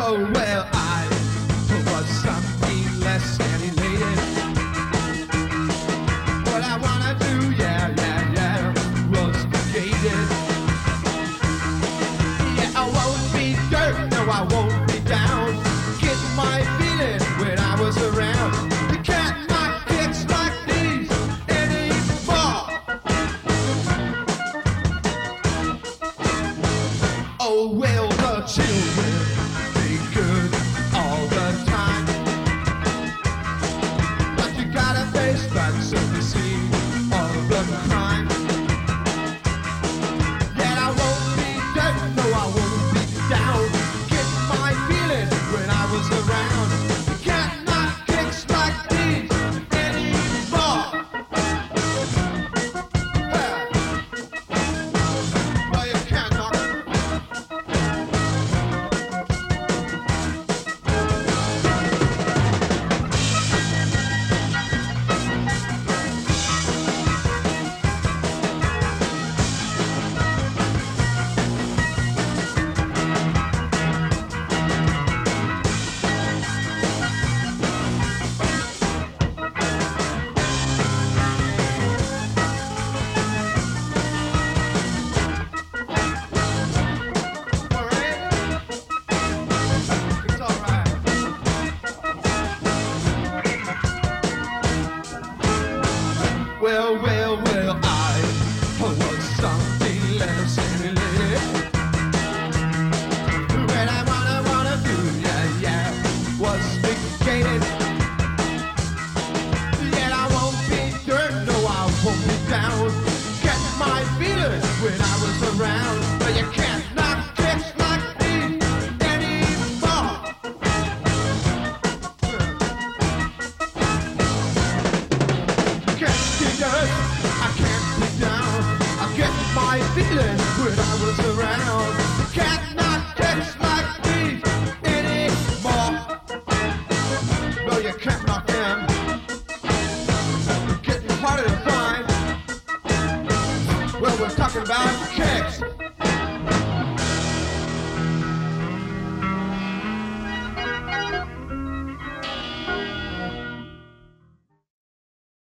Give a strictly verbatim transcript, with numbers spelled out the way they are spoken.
Oh, well, I was something less than elated. What I wanna do, yeah, yeah, yeah, was negated. Yeah, I won't be dirt, no, I won't be down. Get my feeling when I was around. You can't knock kicks like these anymore. Oh, well, the children